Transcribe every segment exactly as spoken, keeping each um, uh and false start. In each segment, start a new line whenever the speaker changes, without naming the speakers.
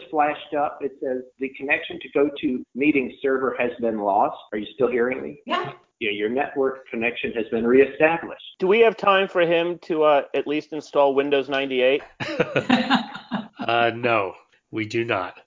flashed up. It says the connection to GoToMeeting server has been lost. Are you still hearing me?
Yeah.
Yeah, your network connection has been reestablished.
Do we have time for him to uh, at least install Windows ninety-eight?
uh, no, we do not.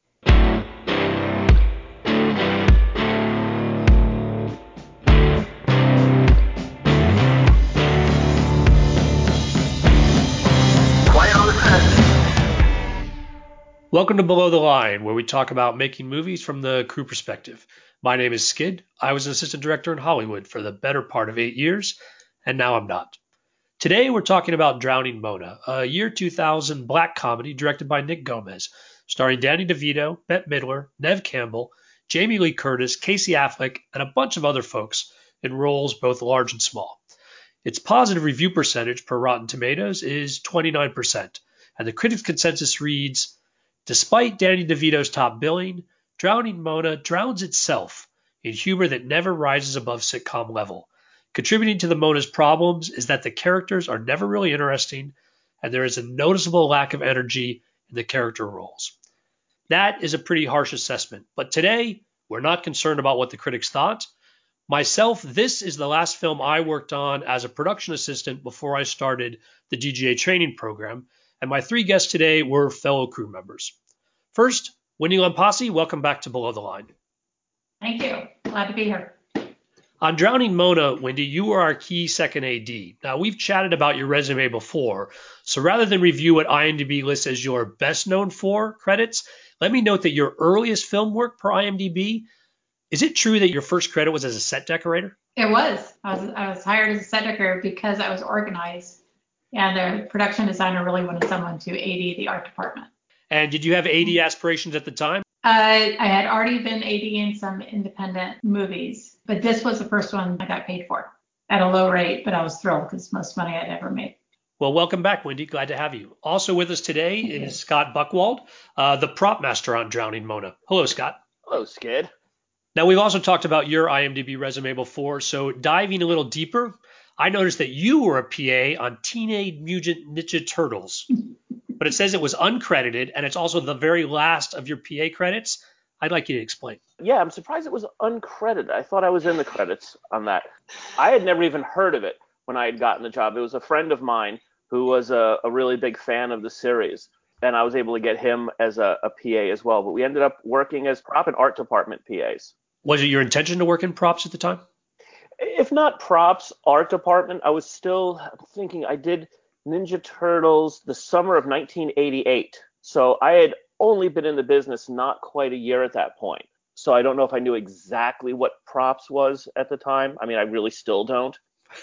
Welcome to Below the Line, where we talk about making movies from the crew perspective. My name is Skid. I was an assistant director in Hollywood for the better part of eight years, and now I'm not. Today we're talking about Drowning Mona, a year two thousand black comedy directed by Nick Gomez, starring Danny DeVito, Bette Midler, Neve Campbell, Jamie Lee Curtis, Casey Affleck, and a bunch of other folks in roles both large and small. Its positive review percentage per Rotten Tomatoes is twenty-nine percent, and the critics' consensus reads, despite Danny DeVito's top billing, Drowning Mona drowns itself in humor that never rises above sitcom level. Contributing to the Mona's problems is that the characters are never really interesting, and there is a noticeable lack of energy in the character roles. That is a pretty harsh assessment, but today we're not concerned about what the critics thought. Myself, this is the last film I worked on as a production assistant before I started the D G A training program, and my three guests today were fellow crew members. First, Wendy Lampasi, welcome back to Below the Line.
Thank you. Glad to be here.
On Drowning Mona, Wendy, you were our key second A D. Now, we've chatted about your resume before, so rather than review what IMDb lists as your best known for credits, let me note that your earliest film work per IMDb, is it true that your first credit was as a set decorator?
It was. I was I was hired as a set decorator because I was organized, and the production designer really wanted someone to A D the art department.
And did you have A D aspirations at the time?
Uh, I had already been ADing some independent movies, but this was the first one I got paid for at a low rate, but I was thrilled because it's the most money I'd ever made.
Well, welcome back, Wendy. Glad to have you. Also with us today
Thank
is
you.
Scott Buchwald, uh, the prop master on Drowning Mona. Hello, Scott.
Hello, Skid.
Now, we've also talked about your IMDb resume before, so diving a little deeper, I noticed that you were a P A on Teenage Mutant Ninja Turtles, but it says it was uncredited, and it's also the very last of your P A credits. I'd like you to explain.
Yeah, I'm surprised it was uncredited. I thought I was in the credits on that. I had never even heard of it when I had gotten the job. It was a friend of mine who was a, a really big fan of the series, and I was able to get him as a, a P A as well. But we ended up working as prop and art department P As.
Was it your intention to work in props at the time?
If not props, art department, I was still thinking I did Ninja Turtles the summer of nineteen eighty-eight. So I had only been in the business not quite a year at that point. So I don't know if I knew exactly what props was at the time. I mean, I really still don't.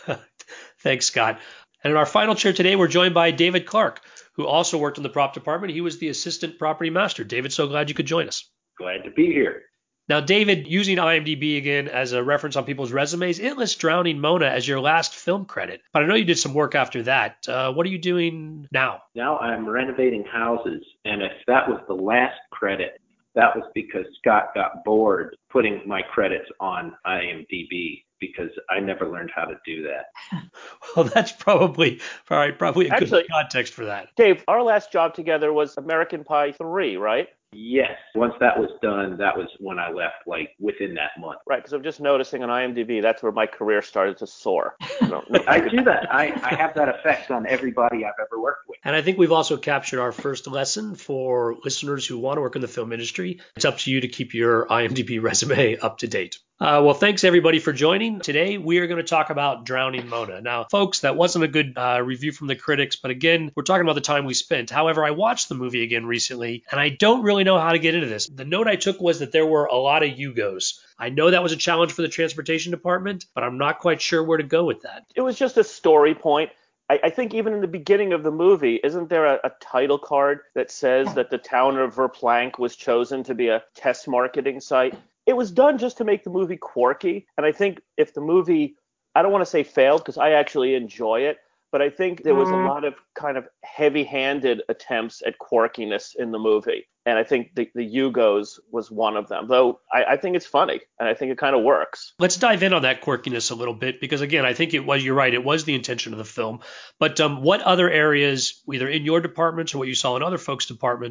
Thanks, Scott. And in our final chair today, we're joined by David Clark, who also worked in the prop department. He was the assistant property master. David, so glad you could join us.
Glad to be here.
Now, David, using IMDb again as a reference on people's resumes, it lists Drowning Mona as your last film credit. But I know you did some work after that. Uh, what are you doing now?
Now I'm renovating houses, and if that was the last credit, that was because Scott got bored putting my credits on IMDb because I never learned how to do that.
Well, that's probably probably, probably a
Actually,
good context for that.
Dave, our last job together was American Pie three, right?
Yes. Once that was done, that was when I left, like within that month.
Right, because I'm just noticing on IMDb, that's where my career started to soar. I, don't know.
I do that. I, I have that effect on everybody I've ever worked with.
And I think we've also captured our first lesson for listeners who want to work in the film industry. It's up to you to keep your IMDb resume up to date. Uh, well, thanks everybody for joining. Today, we are going to talk about Drowning Mona. Now, folks, that wasn't a good uh, review from the critics, but again, we're talking about the time we spent. However, I watched the movie again recently, and I don't really know how to get into this. The note I took was that there were a lot of Yugos. I know that was a challenge for the transportation department, but I'm not quite sure where to go with that.
It was just a story point. I, I think even in the beginning of the movie, isn't there a, a title card that says that the town of Verplank was chosen to be a test marketing site? It was done just to make the movie quirky. And I think if the movie, I don't want to say failed because I actually enjoy it, but I think there was a lot of kind of heavy-handed attempts at quirkiness in the movie. And I think the, the Yugos was one of them, though I, I think it's funny and I think it kind of works.
Let's dive in on that quirkiness a little bit, because again, I think it was, you're right, it was the intention of the film. But um, what other areas, either in your departments or what you saw in other folks' departments,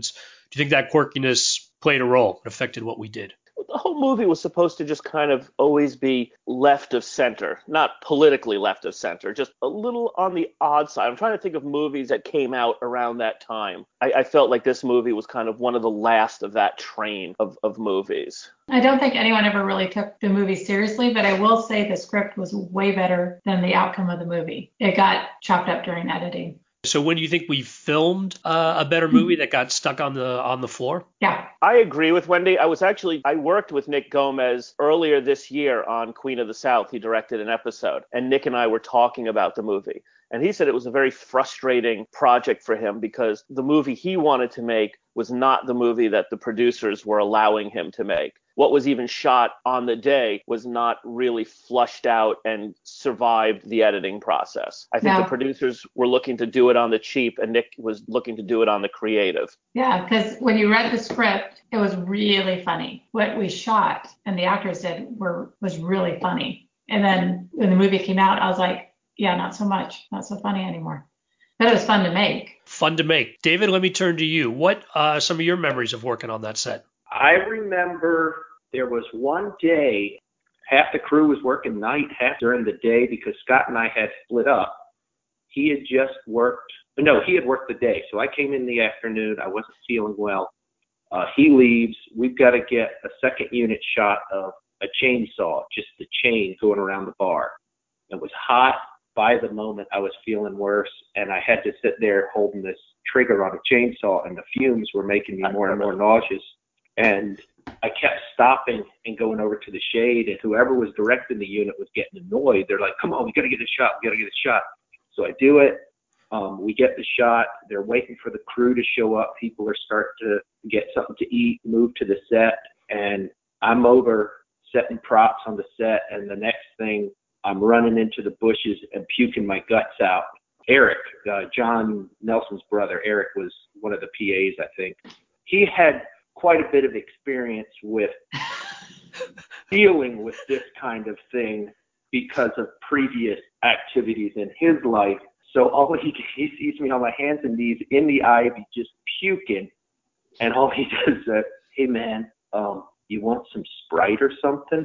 Do you think that quirkiness played a role, it affected what we did?
The whole movie was supposed to just kind of always be left of center, not politically left of center, just a little on the odd side. I'm trying to think of movies that came out around that time. I, I felt like this movie was kind of one of the last of that train of, of movies.
I don't think anyone ever really took the movie seriously, but I will say the script was way better than the outcome of the movie. It got chopped up during editing.
So when do you think we filmed uh, a better movie that got stuck on the on the floor?
Yeah.
I agree with Wendy. I was actually, I worked with Nick Gomez earlier this year on Queen of the South. He directed an episode, and Nick and I were talking about the movie. And he said it was a very frustrating project for him because the movie he wanted to make was not the movie that the producers were allowing him to make. What was even shot on the day was not really flushed out and survived the editing process. I think
No.
the producers were looking to do it on the cheap, and Nick was looking to do it on the creative.
Yeah, because when you read the script, it was really funny. What we shot and the actors did were was really funny. And then when the movie came out, I was like, yeah, not so much, not so funny anymore. But it was fun to make.
Fun to make. David, let me turn to you. What uh, some of your memories of working on that set?
I remember there was one day, half the crew was working night, half during the day because Scott and I had split up. He had just worked, no, he had worked the day. So I came in the afternoon. I wasn't feeling well. Uh, he leaves. We've got to get a second unit shot of a chainsaw, just the chain going around the bar. It was hot. By the moment, I was feeling worse, and I had to sit there holding this trigger on a chainsaw, and the fumes were making me more and more nauseous. And I kept stopping and going over to the shade, and whoever was directing the unit was getting annoyed. They're like, come on, we got to get a shot. We got to get a shot. So I do it. Um, we get the shot. They're waiting for the crew to show up. People are starting to get something to eat, move to the set, and I'm over setting props on the set, and the next thing, I'm running into the bushes and puking my guts out. Eric, uh, John Nelson's brother, Eric was one of the P As, I think. He had quite a bit of experience with dealing with this kind of thing because of previous activities in his life. So all he, he sees me on my hands and knees in the ivy just puking, and all he does is, uh, hey man, um, you want some Sprite or something?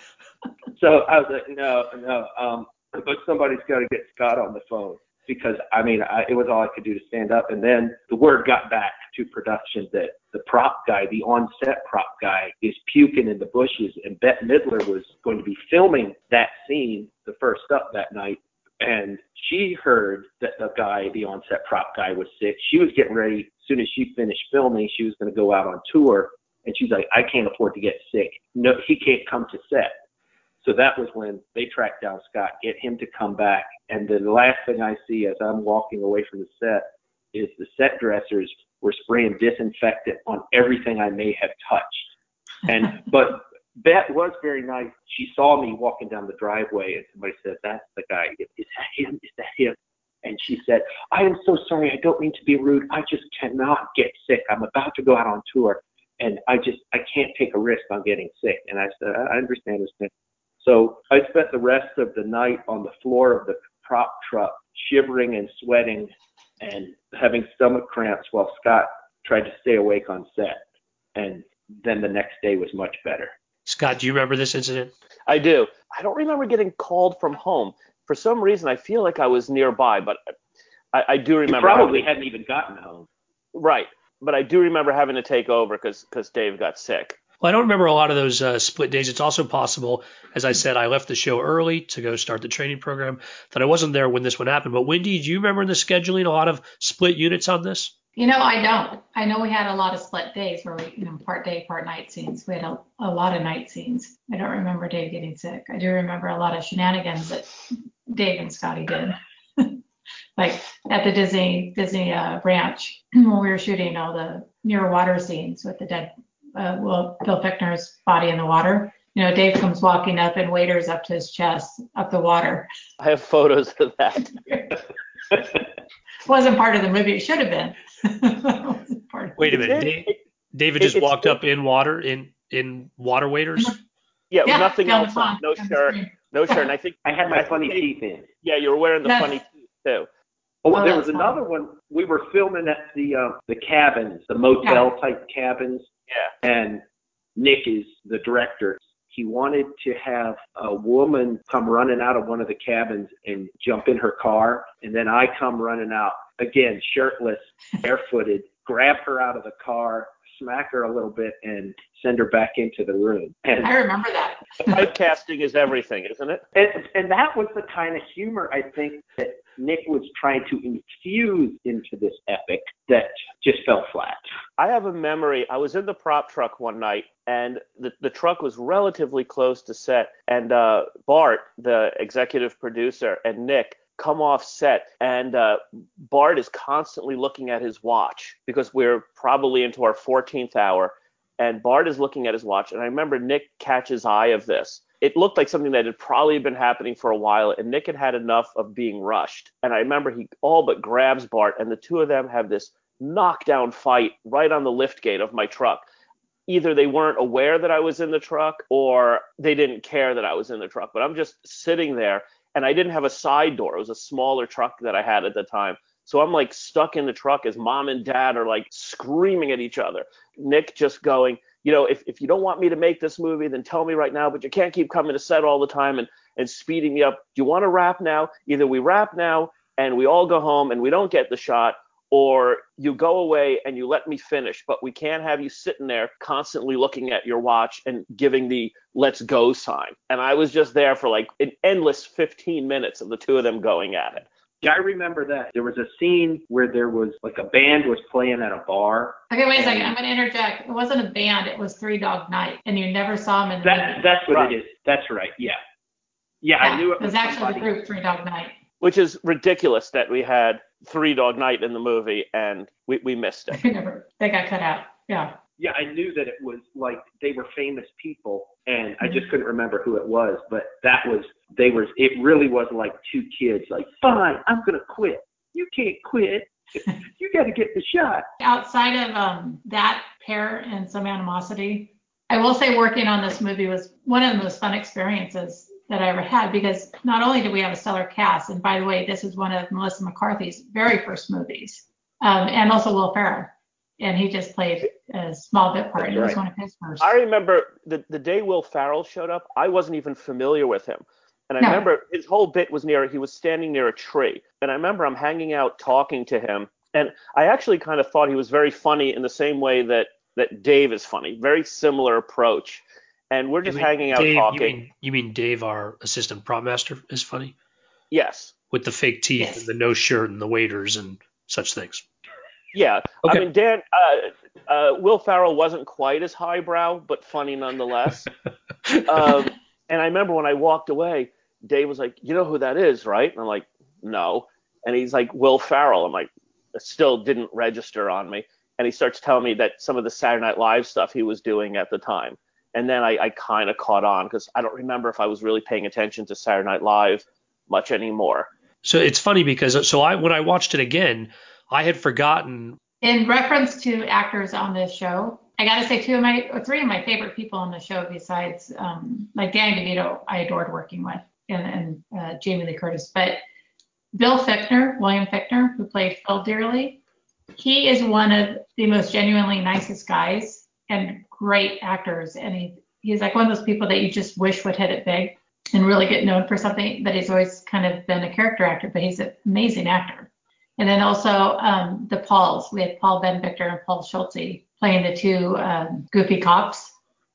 So I was like, no, no, um, but somebody's got to get Scott on the phone because, I mean, I, it was all I could do to stand up. And then the word got back to production that the prop guy, the on-set prop guy, is puking in the bushes, and Bette Midler was going to be filming that scene, the first up that night, and she heard that the guy, the on-set prop guy, was sick. She was getting ready. As soon as she finished filming, she was going to go out on tour, and she's like, I can't afford to get sick. No, he can't come to set. So that was when they tracked down Scott, get him to come back. And then the last thing I see as I'm walking away from the set is the set dressers were spraying disinfectant on everything I may have touched. And but Bette was very nice. She saw me walking down the driveway, and somebody said, that's the guy. Is that him? Is that him? And she said, I am so sorry. I don't mean to be rude. I just cannot get sick. I'm about to go out on tour, and I just I can't take a risk on getting sick. And I said, I understand this. So I spent the rest of the night on the floor of the prop truck, shivering and sweating and having stomach cramps while Scott tried to stay awake on set. And then the next day was much better.
Scott, do you remember this incident?
I do. I don't remember getting called from home. For some reason, I feel like I was nearby, but I, I do remember.
You probably
having,
hadn't even gotten home.
Right. But I do remember having to take over because because Dave got sick.
Well, I don't remember a lot of those uh, split days. It's also possible, as I said, I left the show early to go start the training program, that I wasn't there when this one happened. But Wendy, do you remember in the scheduling a lot of split units on this?
You know, I don't. I know we had a lot of split days where we, you know, part day, part night scenes. We had a, a lot of night scenes. I don't remember Dave getting sick. I do remember a lot of shenanigans that Dave and Scotty did. Like at the Disney Disney uh, Ranch when we were shooting all the near water scenes with the dead Uh, well, Bill Fichtner's body in the water. You know, Dave comes walking up and waders up to his chest, up the water.
I have photos of that.
Wasn't part of the movie. It should have been. part of
Wait a minute.
It-
Dave,
it-
David
it-
just
it's-
walked up in water, in, in water waders?
Yeah,
Yeah,
nothing
down the
else on.
pond,
No
down the
shirt.
stream.
No shirt. And I think
I had my
I think
funny
Dave-
teeth in.
Yeah, you were wearing the
Yes.
funny teeth too.
Oh, well,
Oh,
there was
that's
another one. We were filming at the uh, the cabins, the motel type cabins,
Yeah.
and Nick is the director. He wanted to have a woman come running out of one of the cabins and jump in her car, and then I come running out again, shirtless, barefooted, grab her out of the car, smack her a little bit, and send her back into the room. And
I remember that.
Typecasting is everything, isn't it?
And, and that was the kind of humor I think that Nick was trying to infuse into this epic that just fell flat.
I have a memory. I was in the prop truck one night, and the, the truck was relatively close to set. And uh, Bart, the executive producer, and Nick come off set, and uh, Bart is constantly looking at his watch because we're probably into our fourteenth hour. And Bart is looking at his watch, and I remember Nick catches eye of this. It looked like something that had probably been happening for a while, and Nick had had enough of being rushed. And I remember he all but grabs Bart, and the two of them have this knockdown fight right on the lift gate of my truck. Either they weren't aware that I was in the truck, or they didn't care that I was in the truck. But I'm just sitting there, and I didn't have a side door. It was a smaller truck that I had at the time. So I'm like stuck in the truck as mom and dad are like screaming at each other. Nick just going, you know, if, if you don't want me to make this movie, then tell me right now, but you can't keep coming to set all the time and, and speeding me up. Do you want to wrap now? Either we wrap now and we all go home and we don't get the shot, or you go away and you let me finish, but we can't have you sitting there constantly looking at your watch and giving the let's go sign. And I was just there for like an endless fifteen minutes of the two of them going at it.
Yeah, I remember that. There was a scene where there was like a band was playing at a bar.
Okay, wait a second. I'm going to interject. It wasn't a band. It was Three Dog Night, and you never saw him in the
That,
movie.
that's what
Right.
it is. That's right. Yeah. Yeah,
Yeah,
I knew it
it was
was
actually
somebody.
the group Three Dog Night.
Which is ridiculous that we had Three Dog Night in the movie and we, we missed it.
They never, they got cut out. Yeah.
Yeah, I knew that it was like they were famous people, and I
Mhm.
just couldn't remember who it was. But that was they were. It really was like two kids. Like, fine, I'm gonna quit. You can't quit. You got to get the shot.
Outside of um, that pair and some animosity, I will say working on this movie was one of the most fun experiences that I ever had, because not only did we have a stellar cast, and by the way, this was one of Melissa McCarthy's very first movies, um, and also Will Ferrell, and he just played a small bit part, and it was
That's
one of his first.
I remember the, the day Will Ferrell showed up, I wasn't even familiar with him. And I
No.
remember his whole bit was near, he was standing near a tree. And I remember I'm hanging out talking to him. And I actually kind of thought he was very funny in the same way that, that Dave is funny. Very similar approach. And we're
You
just
mean
hanging out
Dave,
talking.
You mean, you mean Dave, our assistant prop master, is funny?
Yes.
With the fake teeth
Yes.
and the no shirt and the waiters and such things.
Yeah.
Okay.
I mean, Dan, uh, uh, Will Ferrell wasn't quite as highbrow, but funny nonetheless. um, and I remember when I walked away, Dave was like, you know who that is, right? And I'm like, no. And he's like, Will Ferrell. I'm like, it still didn't register on me. And he starts telling me that some of the Saturday Night Live stuff he was doing at the time. And then I, I kind of caught on because I don't remember if I was really paying attention to Saturday Night Live much anymore.
So it's funny because so I when I watched it again, I had forgotten.
In reference to actors on this show, I got to say two of my, or three of my favorite people on the show besides, um, like Danny DeVito, I adored working with, and, and uh, Jamie Lee Curtis. But Bill Fichtner, William Fichtner, who played Phil Dearly, he is one of the most genuinely nicest guys and great actors. And he, he's like one of those people that you just wish would hit it big and really get known for something. But he's always kind of been a character actor, but he's an amazing actor. And then also um, the Pauls. We had Paul Ben Victor and Paul Schulte playing the two um, goofy cops.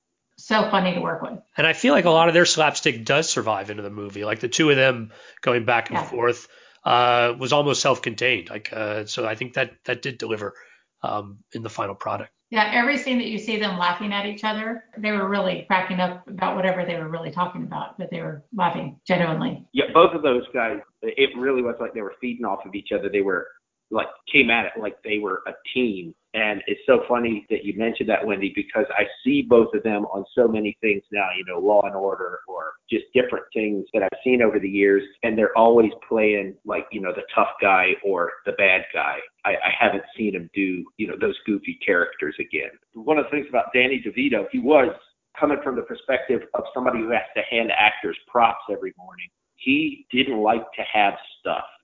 So funny to work with.
And I feel like a lot of their slapstick does survive into the movie. Like the two of them going back and
Yeah.
forth uh, was almost self-contained. Like uh, so, I think that that did deliver um, in the final product.
Yeah, every scene that you see them laughing at each other, they were really cracking up about whatever they were really talking about, but they were laughing genuinely.
Yeah, both of those guys, it really was like they were feeding off of each other. They were like, came at it like they were a team. And it's so funny that you mentioned that, Wendy, because I see both of them on so many things now, you know, Law and Order or just different things that I've seen over the years. And they're always playing like, you know, the tough guy or the bad guy. I, I haven't seen him do, you know, those goofy characters again. One of the things about Danny DeVito, he was coming from the perspective of somebody who has to hand actors props every morning. He didn't like to have stuff.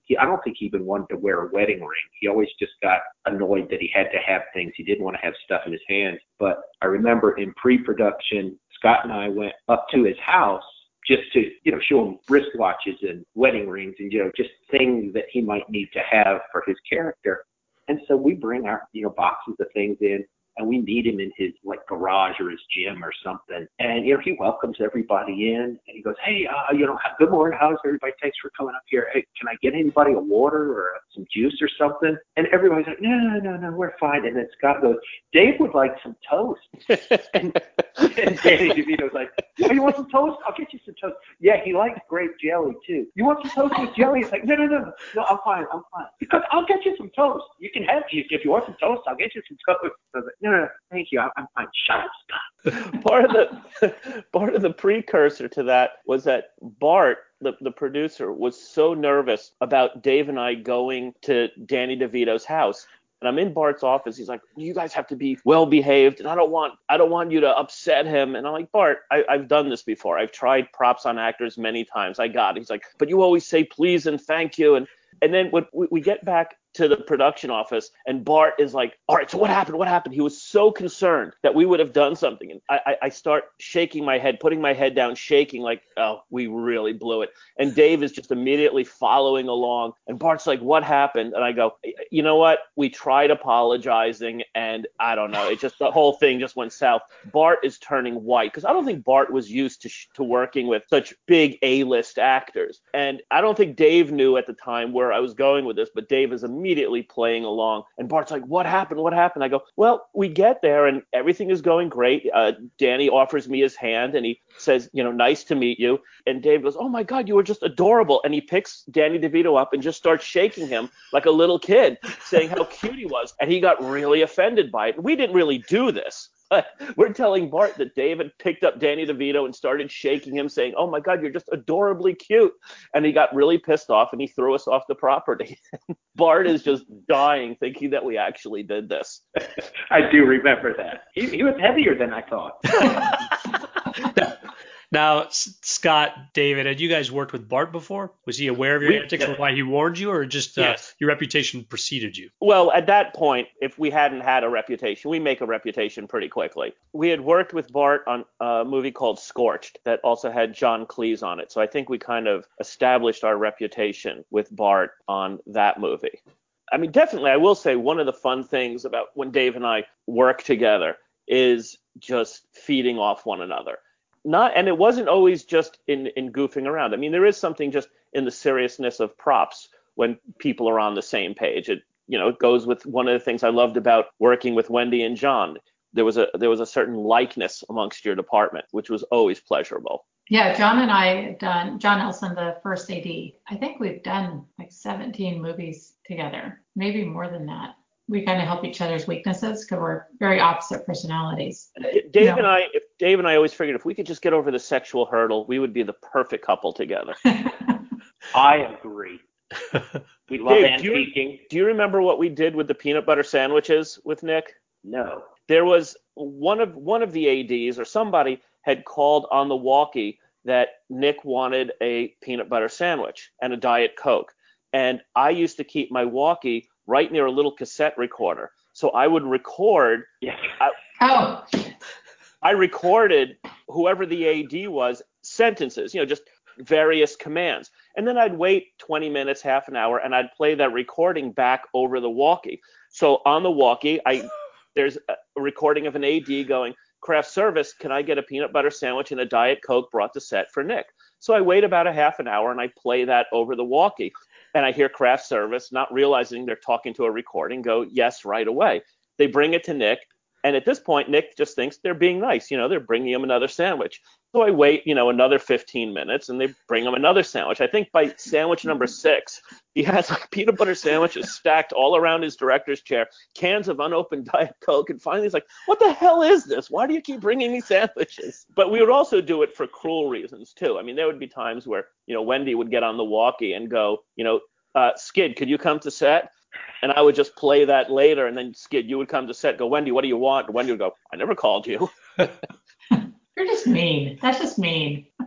he, I don't think he even wanted to wear a wedding ring. He always just got annoyed that he had to have things. He didn't want to have stuff in his hands. But I remember in pre-production, Scott and I went up to his house just to, you know, show him wristwatches and wedding rings and, you know, just things that he might need to have for his character. And so we bring our, you know, boxes of things in, and we meet him in his, like, garage or his gym or something. And, you know, he welcomes everybody in, and he goes, hey, uh, you know, good morning. How's everybody? Thanks for coming up here. Hey, can I get anybody a water or some juice or something? And everybody's like, no, no, no, no, we're fine. And then Scott goes, Dave would like some toast. and, and Danny DeVito's like, oh, you want some toast? I'll get you some toast. Yeah, he likes grape jelly, too. You want some toast with jelly? He's like, no, no, no, no, I'm fine, I'm fine. Because I'll get you some toast. You can have, if you want some toast, I'll get you some toast. I was like, no, no, no, thank you, I'm fine. Shut up, Scott.
part of the part of the precursor to that was that Bart, the, the producer, was so nervous about Dave and I going to Danny DeVito's house. And I'm in Bart's office. He's like, you guys have to be well behaved, and I don't want I don't want you to upset him. And I'm like, Bart, I, I've done this before. I've tried props on actors many times. I got it. He's like, but you always say please and thank you. And and then when we, we get back to the production office, and Bart is like, all right, so what happened? What happened? He was so concerned that we would have done something. And I, I, I start shaking my head, putting my head down, shaking like, oh, we really blew it. And Dave is just immediately following along. And Bart's like, what happened? And I go, you know what? We tried apologizing, and I don't know. It just, the whole thing just went south. Bart is turning white because I don't think Bart was used to, sh- to working with such big A-list actors. And I don't think Dave knew at the time where I was going with this, but Dave is immediately immediately playing along. And Bart's like, what happened? What happened? I go, well, we get there and everything is going great. Uh, Danny offers me his hand and he says, you know, nice to meet you. And Dave goes, oh my God, you were just adorable. And he picks Danny DeVito up and just starts shaking him like a little kid, saying how cute he was. And he got really offended by it. We didn't really do this. But we're telling Bart that David picked up Danny DeVito and started shaking him, saying, oh, my God, you're just adorably cute. And he got really pissed off and he threw us off the property. Bart is just dying, thinking that we actually did this.
I do remember that. He, he was heavier than I thought.
Now, S- Scott, David, had you guys worked with Bart before? Was he aware of your
We-
antics or why he warned you, or just uh,
Yes.
your reputation preceded you?
Well, at that point, if we hadn't had a reputation, we make a reputation pretty quickly. We had worked with Bart on a movie called Scorched that also had John Cleese on it. So I think we kind of established our reputation with Bart on that movie. I mean, definitely, I will say one of the fun things about when Dave and I work together is just feeding off one another. Not, and it wasn't always just in, in goofing around. I mean, there is something just in the seriousness of props when people are on the same page. It, you know, it goes with one of the things I loved about working with Wendy and John. There was a there was a certain likeness amongst your department, which was always pleasurable.
Yeah, John and I have done, John Nelson, the first A D, I think we've done like seventeen movies together, maybe more than that. We kind of help each other's weaknesses because we're very opposite personalities.
Dave
No.
and I, if Dave and I always figured if we could just get over the sexual hurdle, we would be the perfect couple together.
I agree. We love
Dave, do you-
antiquing.
Do you remember what we did with the peanut butter sandwiches with Nick?
No.
There was one of one of the A Ds or somebody had called on the walkie that Nick wanted a peanut butter sandwich and a Diet Coke. And I used to keep my walkie right near a little cassette recorder. So I would record,
Yeah.
I,
Oh,
I recorded whoever the A D was, sentences, you know, just various commands. And then I'd wait twenty minutes, half an hour, and I'd play that recording back over the walkie. So on the walkie, I there's a recording of an A D going, craft service, can I get a peanut butter sandwich and a Diet Coke brought to set for Nick? So I wait about a half an hour and I play that over the walkie. And I hear craft service, not realizing they're talking to a recording, go, yes, right away. They bring it to Nick. And at this point, Nick just thinks they're being nice. You know, they're bringing him another sandwich. So I wait, you know, another fifteen minutes and they bring him another sandwich. I think by sandwich number six, he has like peanut butter sandwiches stacked all around his director's chair, cans of unopened Diet Coke. And finally he's like, what the hell is this? Why do you keep bringing me sandwiches? But we would also do it for cruel reasons, too. I mean, there would be times where, you know, Wendy would get on the walkie and go, you know, uh, Skid, could you come to set? And I would just play that later, and then Skid, you would come to set, go, Wendy, what do you want? And Wendy would go, I never called you.
you're just mean. That's just mean.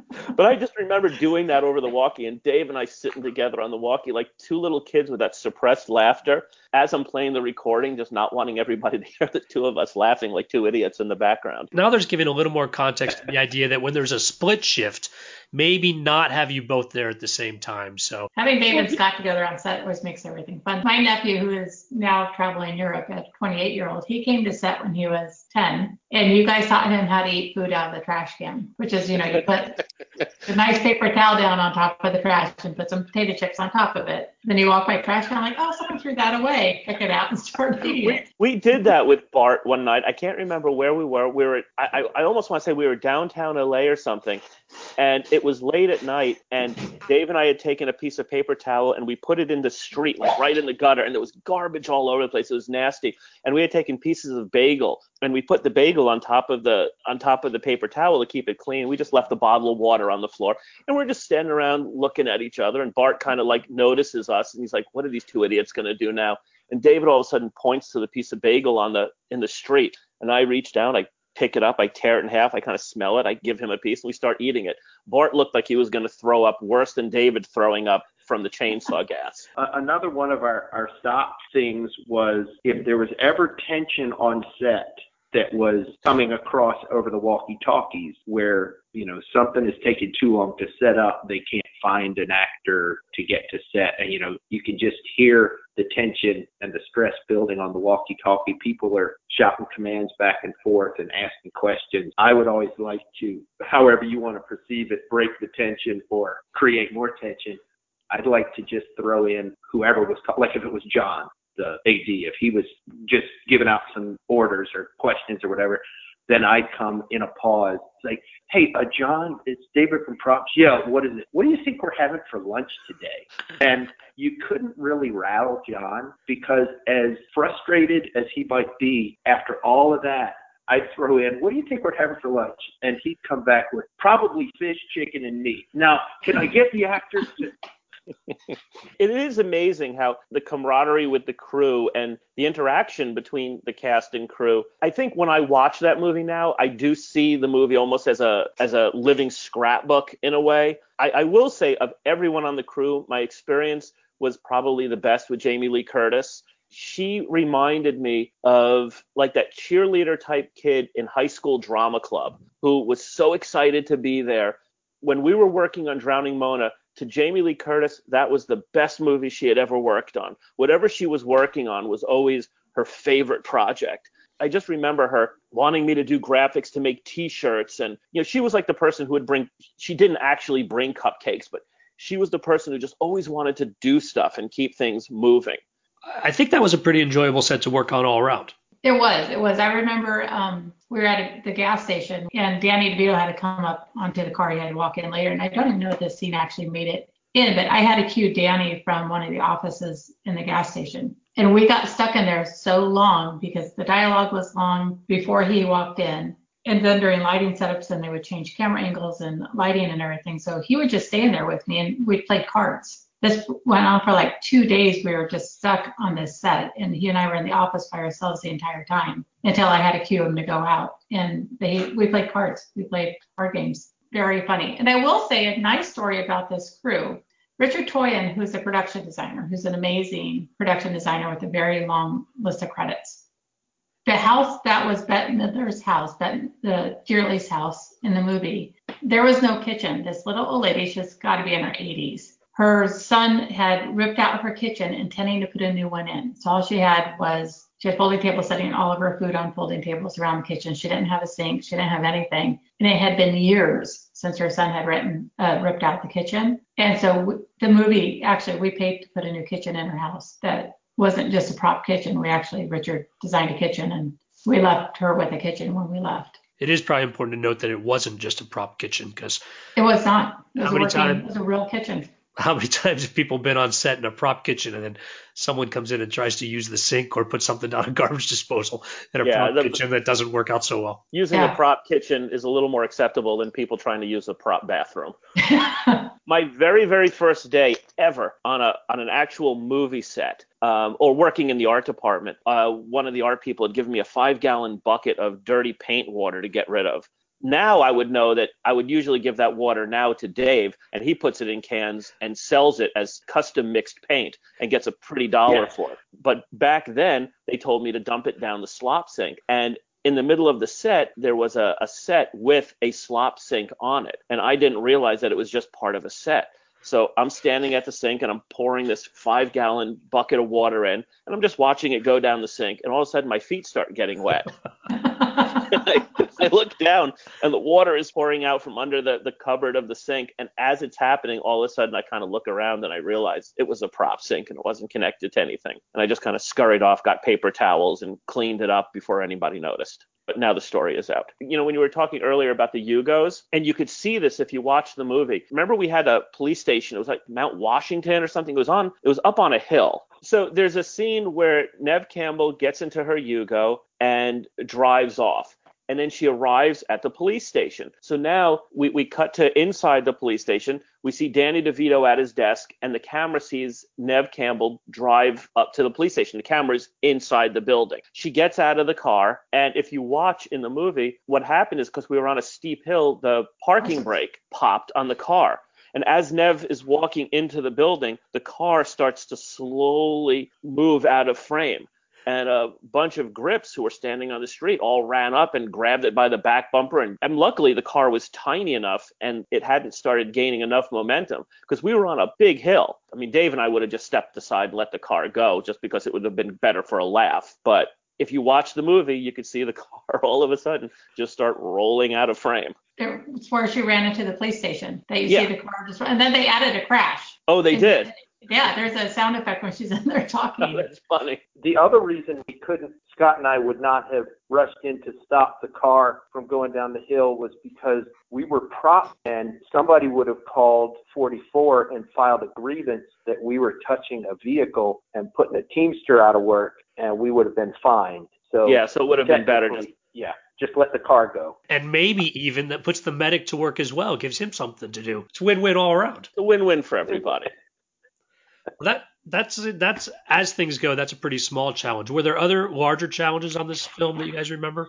But I just remember doing that over the walkie, and Dave and I sitting together on the walkie like two little kids with that suppressed laughter as I'm playing the recording, just not wanting everybody to hear the two of us laughing like two idiots in the background.
Now there's giving a little more context to the idea that when there's a split shift, maybe not have you both there at the same time. So
having Dave and Scott together on set always makes everything fun. My nephew, who is now traveling Europe, a twenty-eight year old, he came to set when he was ten, and you guys taught him how to eat food out of the trash can, which is, you know, you put a nice paper towel down on top of the trash and put some potato chips on top of it. Then you walk by trash can, like, oh, someone threw that away. Pick it out and start eating
we,
it.
We did that with Bart one night. I can't remember where we were. We were, I, I almost want to say we were downtown L A or something, and it was late at night, and Dave and I had taken a piece of paper towel and we put it in the street, like right in the gutter, and there was garbage all over the place. It was nasty. And we had taken pieces of bagel, and we put the bagel on top of the on top of the paper towel to keep it clean. We just left a bottle of water on the floor, and we're just standing around looking at each other, and Bart kind of like notices us, and he's like, what are these two idiots going to do now? And David all of a sudden points to the piece of bagel on the in the street, and I reach down, I pick it up, I tear it in half, I kind of smell it, I give him a piece, and we start eating it. Bart looked like he was going to throw up, worse than David throwing up from the chainsaw gas.
Uh, another one of our, our stop things was if there was ever tension on set that was coming across over the walkie-talkies where, you know, something is taking too long to set up, they can't find an actor to get to set, and, you know, you can just hear the tension and the stress building on the walkie-talkie. People are shouting commands back and forth and asking questions. I would always like to, however you want to perceive it, break the tension or create more tension. I'd like to just throw in whoever was, like if it was John, the A D, if he was just giving out some orders or questions or whatever, then I'd come in a pause. It's like, hey, uh, John, it's David from Props. Yeah, what is it? What do you think we're having for lunch today? And you couldn't really rattle John because as frustrated as he might be after all of that, I'd throw in, what do you think we're having for lunch? And he'd come back with probably fish, chicken, and meat. Now, can I get the actors to...
It is amazing how the camaraderie with the crew and the interaction between the cast and crew. I think when I watch that movie now, I do see the movie almost as a as a living scrapbook in a way. I, I will say of everyone on the crew, my experience was probably the best with Jamie Lee Curtis. She reminded me of like that cheerleader type kid in high school drama club who was so excited to be there. When we were working on Drowning Mona, to Jamie Lee Curtis, that was the best movie she had ever worked on. Whatever she was working on was always her favorite project. I just remember her wanting me to do graphics to make T-shirts. And, you know, she was like the person who would bring, she didn't actually bring cupcakes, but she was the person who just always wanted to do stuff and keep things moving.
I think that was a pretty enjoyable set to work on all around.
It was. It was. I remember um, we were at a, the gas station, and Danny DeVito had to come up onto the car. He had to walk in later, and I don't even know if this scene actually made it in, but I had to cue Danny from one of the offices in the gas station. And we got stuck in there so long because the dialogue was long before he walked in. And then during lighting setups, and they would change camera angles and lighting and everything. So he would just stay in there with me, and we'd play cards. This went on for like two days. We were just stuck on this set, and he and I were in the office by ourselves the entire time until I had to cue him to go out. And they, we played cards. We played card games. Very funny. And I will say a nice story about this crew. Richard Toyin, who's a production designer, who's an amazing production designer with a very long list of credits. The house that was Bette Midler's house, Bette, the Dearly's house in the movie, there was no kitchen. This little old lady, she's got to be in her eighties. Her son had ripped out her kitchen intending to put a new one in. So all she had was, she had folding tables setting all of her food on folding tables around the kitchen. She didn't have a sink. She didn't have anything. And it had been years since her son had written, uh, ripped out the kitchen. And so w- the movie, actually, we paid to put a new kitchen in her house. That wasn't just a prop kitchen. We actually, Richard designed a kitchen, and we left her with a kitchen when we left.
It is probably important to note that it wasn't just a prop kitchen, because
it was not. It was,
how
a
many
working,
times,
it was a real kitchen.
How many times have people been on set in a prop kitchen and then someone comes in and tries to use the sink or put something down a garbage disposal in a
yeah,
prop
the,
kitchen that doesn't work out so well?
Using
yeah.
a prop kitchen is a little more acceptable than people trying to use a prop bathroom. My very, very first day ever on a on an actual movie set, um, or working in the art department, uh, one of the art people had given me a five-gallon bucket of dirty paint water to get rid of. Now I would know that I would usually give that water now to Dave, and he puts it in cans and sells it as custom mixed paint and gets a pretty dollar
Yeah.
for it. But back then, they told me to dump it down the slop sink. And in the middle of the set, there was a, a set with a slop sink on it. And I didn't realize that it was just part of a set. So I'm standing at the sink and I'm pouring this five gallon bucket of water in, and I'm just watching it go down the sink. And all of a sudden my feet start getting wet. I, I look down and the water is pouring out from under the, the cupboard of the sink. And as it's happening, all of a sudden I kind of look around and I realize it was a prop sink and it wasn't connected to anything. And I just kind of scurried off, got paper towels and cleaned it up before anybody noticed. But now the story is out. You know, when you were talking earlier about the Yugos, and you could see this if you watched the movie. Remember we had a police station. It was like Mount Washington or something. It was on, it was up on a hill. So there's a scene where Neve Campbell gets into her Yugo and drives off. And then she arrives at the police station. So now we, we cut to inside the police station. We see Danny DeVito at his desk, and the camera sees Neve Campbell drive up to the police station. The camera's inside the building. She gets out of the car, and if you watch in the movie, what happened is because we were on a steep hill, the parking brake popped on the car. And as Neve is walking into the building, the car starts to slowly move out of frame. And a bunch of grips who were standing on the street all ran up and grabbed it by the back bumper. And, and luckily, the car was tiny enough and it hadn't started gaining enough momentum because we were on a big hill. I mean, Dave and I would have just stepped aside and let the car go just because it would have been better for a laugh. But if you watch the movie, you could see the car all of a sudden just start rolling out of frame.
It's where she ran into the police station. That you
Yeah.
see the car just, and then they added a crash.
Oh, they
And-
did.
Yeah, there's a sound effect when she's in there talking.
That's funny.
The other reason we couldn't, Scott and I would not have rushed in to stop the car from going down the hill was because we were prop and somebody would have called forty-four and filed a grievance that we were touching a vehicle and putting a Teamster out of work, and we would have been fined. So
Yeah, so it would have been better just
technically, yeah, just let the car go.
And maybe even that puts the medic to work as well, gives him something to do. It's win-win all around.
a win-win for everybody.
Well, that that's that's as things go, that's a pretty small challenge. Were there other larger challenges on this film that you guys remember?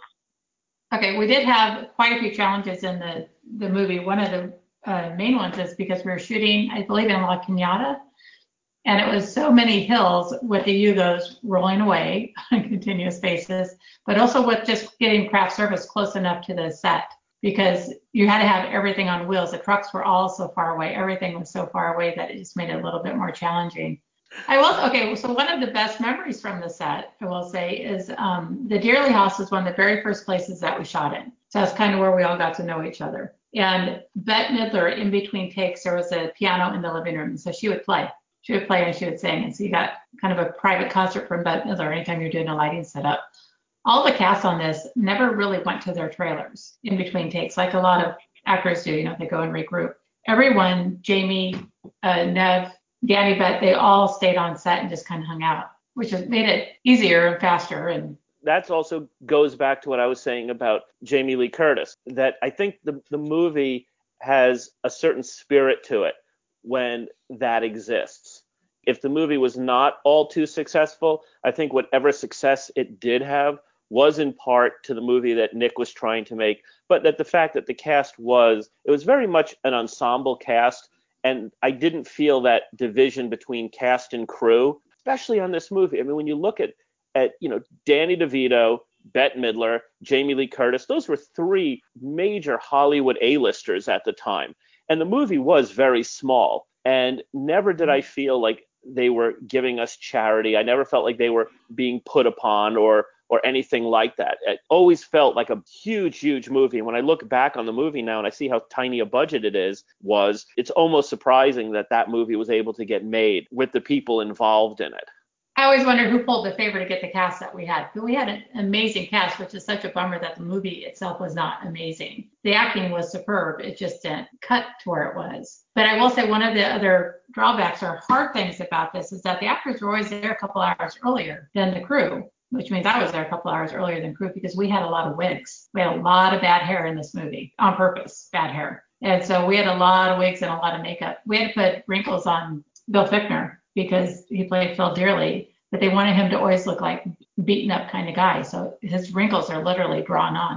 Okay, we did have quite a few challenges in the, the movie. One of the uh, main ones is because we were shooting, I believe, in La Cañada, and it was so many hills with the Yugos rolling away on continuous basis, but also with just getting craft service close enough to the set because you had to have everything on wheels. The trucks were all so far away. Everything was so far away that it just made it a little bit more challenging. I will, okay, so one of the best memories from the set, I will say, is um, the Dearly House was one of the very first places that we shot in. So that's kind of where we all got to know each other. And Bette Midler, in between takes, there was a piano in the living room. So she would play. She would play and she would sing. And so you got kind of a private concert from Bette Midler anytime you're doing a lighting setup. All the cast on this never really went to their trailers in between takes, like a lot of actors do. You know, they go and regroup. Everyone, Jamie, uh, Neve, Danny, Bette, they all stayed on set and just kind of hung out, which has made it easier and faster. And
That also goes back to what I was saying about Jamie Lee Curtis, that I think the, the movie has a certain spirit to it when that exists. If the movie was not all too successful, I think whatever success it did have was in part to the movie that Nick was trying to make, but that the fact that the cast was, it was very much an ensemble cast, and I didn't feel that division between cast and crew, especially on this movie. I mean, when you look at, at you know, Danny DeVito, Bette Midler, Jamie Lee Curtis, those were three major Hollywood A-listers at the time. And the movie was very small, and never did I feel like they were giving us charity. I never felt like they were being put upon or or anything like that. It always felt like a huge, huge movie. And when I look back on the movie now and I see how tiny a budget it is, was, it's almost surprising that that movie was able to get made with the people involved in it.
I always wondered who pulled the favor to get the cast that we had. But we had an amazing cast, which is such a bummer that the movie itself was not amazing. The acting was superb. It just didn't cut to where it was. But I will say one of the other drawbacks or hard things about this is that the actors were always there a couple hours earlier than the crew, which means I was there a couple hours earlier than crew because we had a lot of wigs. We had a lot of bad hair in this movie, on purpose, bad hair. And so we had a lot of wigs and a lot of makeup. We had to put wrinkles on Bill Fichtner because he played Phil dearly, but they wanted him to always look like beaten up kind of guy. So his wrinkles are literally drawn on.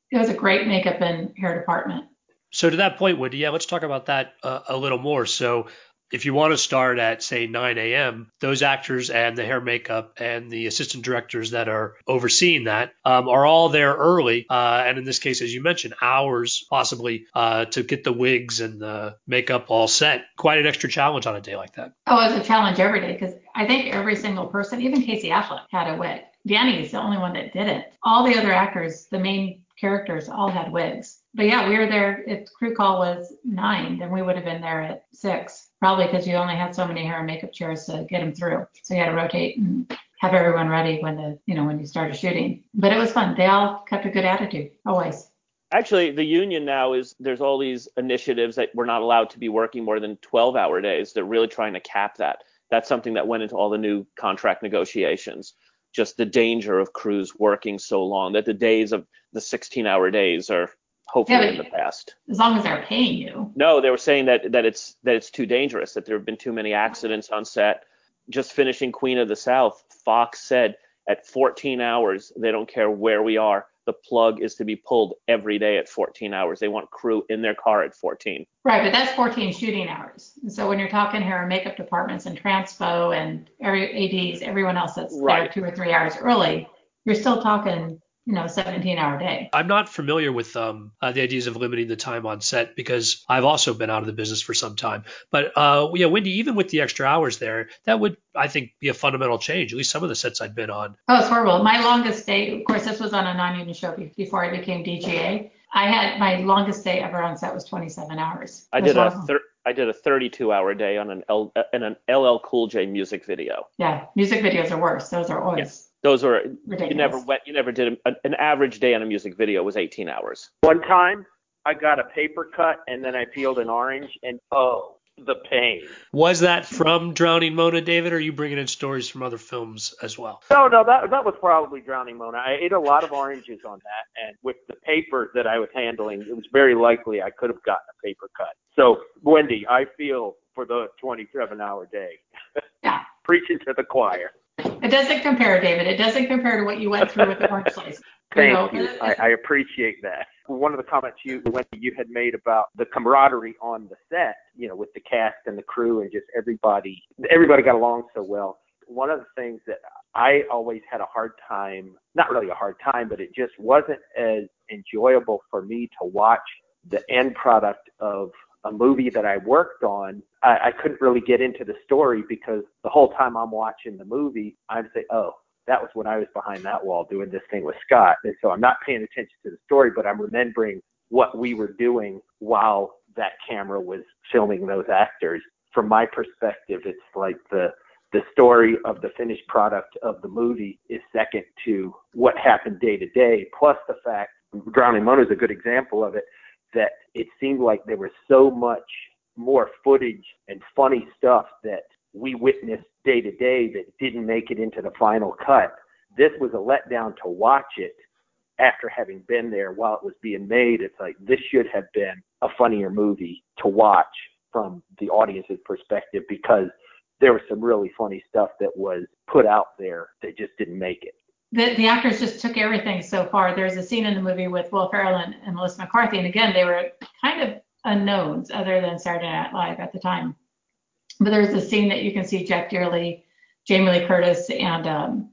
it was a great makeup and hair department.
So to that point, Wendy, yeah, let's talk about that uh, a little more. So if you want to start at, say, nine a.m., those actors and the hair makeup and the assistant directors that are overseeing that um, are all there early. Uh, and in this case, as you mentioned, hours possibly uh, to get the wigs and the makeup all set. Quite an extra challenge on a day like that.
Oh, it was a challenge every day because I think every single person, even Casey Affleck, had a wig. Danny is the only one that didn't. All the other actors, the main characters, all had wigs. But yeah, we were there. If crew call was nine, then we would have been there at six. Probably because you only had so many hair and makeup chairs to get them through. So you had to rotate and have everyone ready when the, you know, when you started shooting. But it was fun. They all kept a good attitude, always.
Actually, the union now is there's all these initiatives that we're not allowed to be working more than twelve hour days. They're really trying to cap that. That's something that went into all the new contract negotiations. Just the danger of crews working so long that the days of the sixteen hour days are hopefully yeah, in the past.
As long as they're paying you.
No, they were saying that that it's that it's too dangerous, that there have been too many accidents on set. Just finishing Queen of the South, Fox said at fourteen hours, they don't care where we are. The plug is to be pulled every day at fourteen hours. They want crew in their car at fourteen.
Right, but that's fourteen shooting hours. And so when you're talking hair and makeup departments and transpo and every A Ds, everyone else that's right. there two or three hours early, you're still talking, you know, seventeen hour day.
I'm not familiar with um, uh, the ideas of limiting the time on set because I've also been out of the business for some time. But uh, yeah, Wendy, even with the extra hours there, that would, I think, be a fundamental change, at least some of the sets I'd been on.
Oh, it's horrible. My longest day, of course, this was on a non-union show before I became D G A. I had my longest day ever on set was twenty-seven hours.
I did a thir- I did a thirty-two hour day on an L in an L L Cool J music video.
Yeah, music videos are worse. Those are always.
Yeah. Those were
ridiculous.
You never went. You never did a, an average day on a music video was eighteen hours.
One time, I got a paper cut and then I peeled an orange, and oh, the pain.
Was that from Drowning Mona, David, or are you bringing in stories from other films as well?
No, no, that that was probably Drowning Mona. I ate a lot of oranges on that, and with the paper that I was handling, it was very likely I could have gotten a paper cut. So, Wendy, I feel for the twenty-seven hour day.
Yeah.
Preaching to the choir.
It doesn't compare, David. It doesn't compare to what you went through with the orange slice.
Thank you. you. I, I appreciate that. One of the comments you you had made about the camaraderie on the set, you know, with the cast and the crew and just everybody, everybody got along so well. One of the things that I always had a hard time, not really a hard time, but it just wasn't as enjoyable for me to watch the end product of a movie that I worked on. I, I couldn't really get into the story because the whole time I'm watching the movie, I'd say, oh, that was when I was behind that wall doing this thing with Scott. And so I'm not paying attention to the story, but I'm remembering what we were doing while that camera was filming those actors. From my perspective, it's like the the story of the finished product of the movie is second to what happened day to day, plus the fact, Drowning Mona is a good example of it, that it seemed like there was so much more footage and funny stuff that we witnessed day to day that didn't make it into the final cut. This was a letdown to watch it after having been there while it was being made. It's like, this should have been a funnier movie to watch from the audience's perspective, because there was some really funny stuff that was put out there that just didn't make it.
The, the actors just took everything so far. There's a scene in the movie with Will Ferrell and, and Melissa McCarthy, and again, they were kind of unknowns other than Saturday Night Live at the time. But there's a scene that you can see Jack Dearly, Jamie Lee Curtis, and um,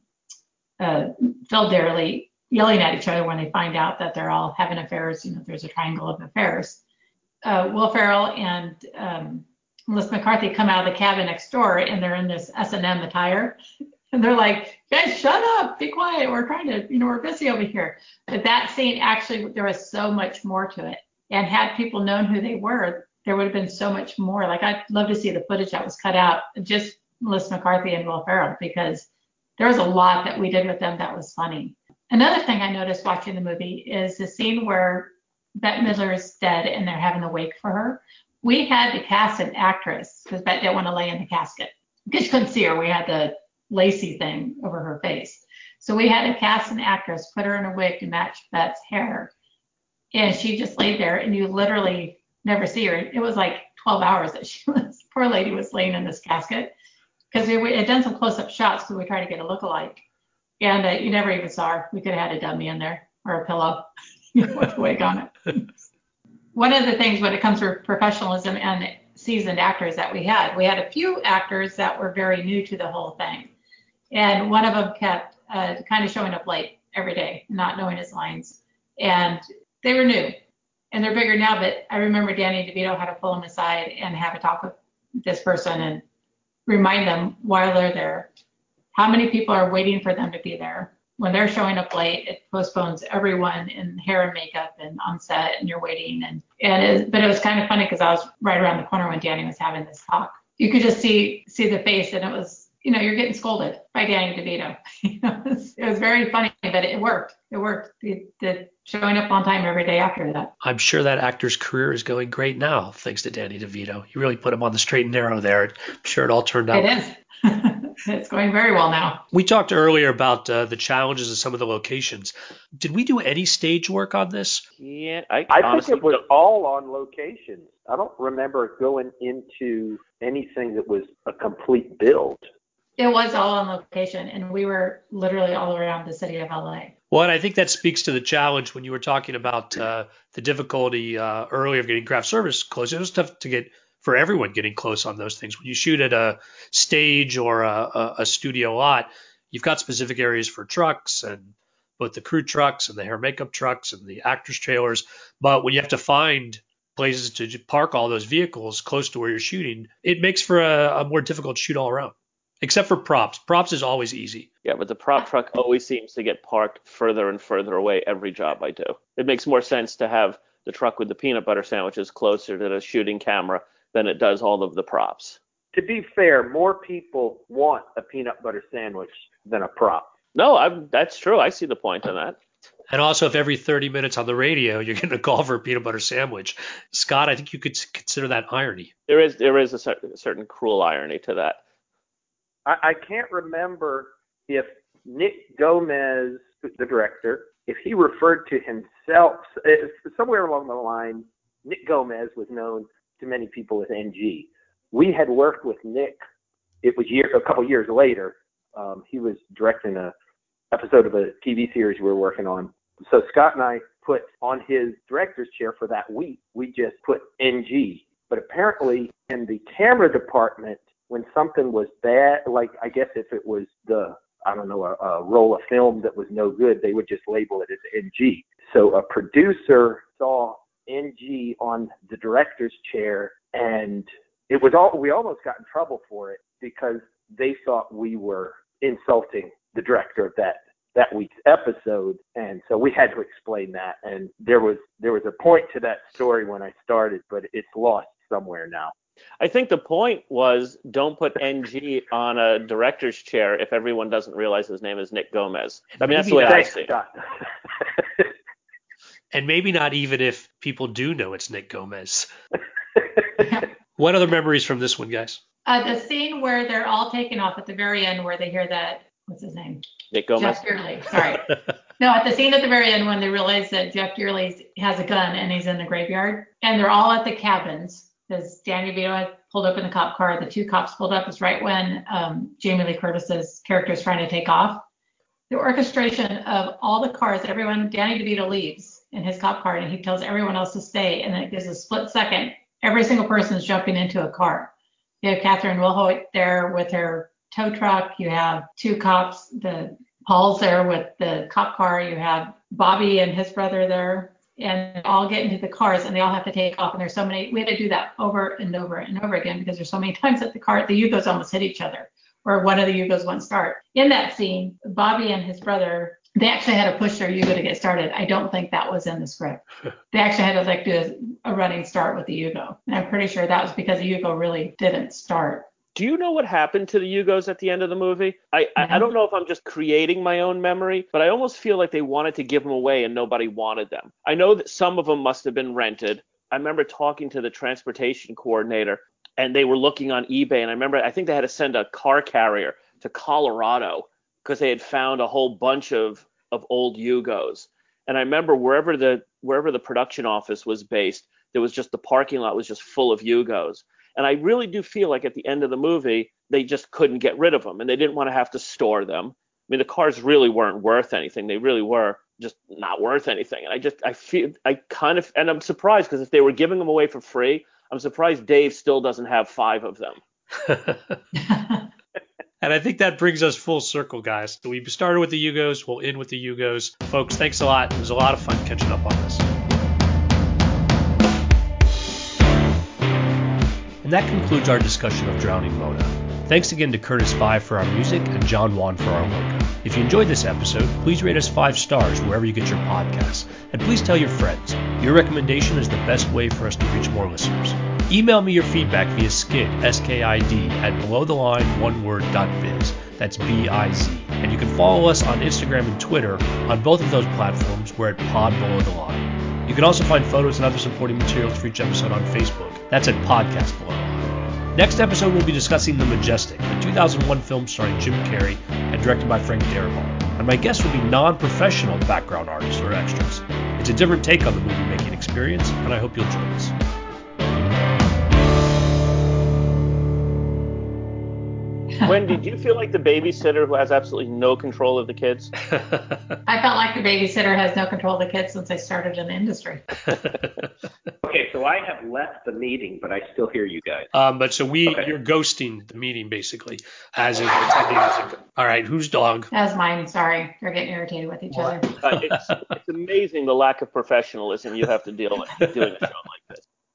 uh, Phil Dearly yelling at each other when they find out that they're all having affairs. You know, there's a triangle of affairs. Uh, Will Ferrell and um, Melissa McCarthy come out of the cabin next door, and they're in this S and M attire. And they're like, guys, shut up, be quiet. We're trying to, you know, we're busy over here. But that scene, actually, there was so much more to it. And had people known who they were, there would have been so much more. Like, I'd love to see the footage that was cut out, just Melissa McCarthy and Will Ferrell, because there was a lot that we did with them that was funny. Another thing I noticed watching the movie is the scene where Bette Midler is dead and they're having a wake for her. We had to cast an actress because Bette didn't want to lay in the casket because you couldn't see her. We had the lacy thing over her face. So we had to cast an actress, put her in a wig to match Bette's hair. And she just laid there, and you literally never see her. It was like twelve hours that she was, poor lady was laying in this casket, because we had done some close-up shots because we tried to get a look-alike. And uh, you never even saw her. We could have had a dummy in there or a pillow. with wig on it. One of the things when it comes to professionalism and seasoned actors that we had, we had a few actors that were very new to the whole thing. And one of them kept uh, kind of showing up late every day, not knowing his lines. And they were new. And they're bigger now, but I remember Danny DeVito had to pull them aside and have a talk with this person and remind them while they're there how many people are waiting for them to be there. When they're showing up late, it postpones everyone in hair and makeup and on set, and you're waiting. And, and it, but it was kind of funny because I was right around the corner when Danny was having this talk. You could just see see the face, and it was, you know, you're getting scolded by Danny DeVito. You know, it, was, it was very funny, but it worked. It worked. The, the showing up on time every day after that.
I'm sure that actor's career is going great now, thanks to Danny DeVito. You really put him on the straight and narrow there. I'm sure it all turned out.
It is. It's going very well now.
We talked earlier about uh, the challenges of some of the locations. Did we do any stage work on this?
Yeah, I,
I
honestly
think it was
don't-
all on location. I don't remember going into anything that was a complete build.
It was all on location, and we were literally all around the city of L A.
Well, and I think that speaks to the challenge when you were talking about uh, the difficulty uh, earlier of getting craft service close. It was tough to get for everyone getting close on those things. When you shoot at a stage or a, a, a studio lot, you've got specific areas for trucks and both the crew trucks and the hair makeup trucks and the actors trailers. But when you have to find places to park all those vehicles close to where you're shooting, it makes for a, a more difficult shoot all around. Except for props. Props is always easy.
Yeah, but the prop truck always seems to get parked further and further away every job I do. It makes more sense to have the truck with the peanut butter sandwiches closer to the shooting camera than it does all of the props.
To be fair, more people want a peanut butter sandwich than a prop.
No, I'm, that's true. I see the point in that.
And also, if every thirty minutes on the radio you're getting a call for a peanut butter sandwich, Scott, I think you could consider that irony.
There is there is a certain, a certain cruel irony to that.
I, I can't remember if Nick Gomez, the director, if he referred to himself, somewhere along the line, Nick Gomez was known to many people as N G. We had worked with Nick. It was year, a couple years later. Um, he was directing a episode of a T V series we were working on. So Scott and I put on his director's chair for that week, we just put N G. But apparently in the camera department, when something was bad, like I guess if it was the, I don't know, a, a roll of film that was no good, they would just label it as N G. So a producer saw N G on the director's chair, and it was all, we almost got in trouble for it because they thought we were insulting the director of that that week's episode, and so we had to explain that. And there was there was a point to that story when I started, but it's lost somewhere now.
I think the point was don't put N G on a director's chair if everyone doesn't realize his name is Nick Gomez. I mean, that's the way I see it.
And maybe not even if people do know it's Nick Gomez. What other memories from this one, guys?
Uh, the scene where they're all taken off at the very end, where they hear that, what's his name?
Nick Gomez.
Jeff Gearley. Sorry. No, at the scene at the very end when they realize that Jeff Gearley has a gun and he's in the graveyard, and they're all at the cabins because Danny DeVito had pulled up in the cop car. The two cops pulled up. It's right when um, Jamie Lee Curtis's character is trying to take off. The orchestration of all the cars, everyone, Danny DeVito leaves in his cop car, and he tells everyone else to stay, and then it gives a split second. Every single person is jumping into a car. You have Catherine Wilhoit there with her tow truck. You have two cops. The Paul's there with the cop car. You have Bobby and his brother there, and all get into the cars, and they all have to take off. And there's so many. We had to do that over and over and over again because there's so many times that the car, the Yugos almost hit each other, or one of the Yugos won't start. In that scene, Bobby and his brother, they actually had to push their Yugo to get started. I don't think that was in the script. They actually had to like do a, a running start with the Yugo. And I'm pretty sure that was because the Yugo really didn't start.
Do you know what happened to the Yugos at the end of the movie? I, I, I don't know if I'm just creating my own memory, but I almost feel like they wanted to give them away and nobody wanted them. I know that some of them must have been rented. I remember talking to the transportation coordinator, and they were looking on eBay. And I remember, I think they had to send a car carrier to Colorado because they had found a whole bunch of, of old Yugos. And I remember wherever the wherever the production office was based, there was just the parking lot was just full of Yugos. And I really do feel like at the end of the movie, they just couldn't get rid of them, and they didn't want to have to store them. I mean, the cars really weren't worth anything. They really were just not worth anything. And I just, I feel, I kind of, and I'm surprised because if they were giving them away for free, I'm surprised Dave still doesn't have five of them.
And I think that brings us full circle, guys. So we started with the Yugos, we'll end with the Yugos. Folks, thanks a lot. It was a lot of fun catching up on this. And that concludes our discussion of Drowning Mona. Thanks again to Curtis Five for our music and John Wan for our logo. If you enjoyed this episode, please rate us five stars wherever you get your podcasts. And please tell your friends. Your recommendation is the best way for us to reach more listeners. Email me your feedback via skid, S K I D, at belowtheline one word dot biz. That's B I Z. And you can follow us on Instagram and Twitter. On both of those platforms, we're at Pod Below the Line. You can also find photos and other supporting materials for each episode on Facebook. That's at Podcast Below the Line. Next episode, we'll be discussing The Majestic, the two thousand one film starring Jim Carrey and directed by Frank Darabont. And my guests will be non-professional background artists or extras. It's a different take on the movie-making experience, and I hope you'll join us.
Wendy, do you feel like the babysitter who has absolutely no control of the kids?
I felt like the babysitter has no control of the kids since I started in the industry.
Okay, so I have left the meeting, but I still hear you guys.
Um, but so we,
Okay.
you're ghosting the meeting basically, as in attending. As a, all right, whose dog?
That's mine. Sorry. They're getting irritated with each
What?
other.
Uh, it's, it's amazing the lack of professionalism you have to deal with doing a show like this.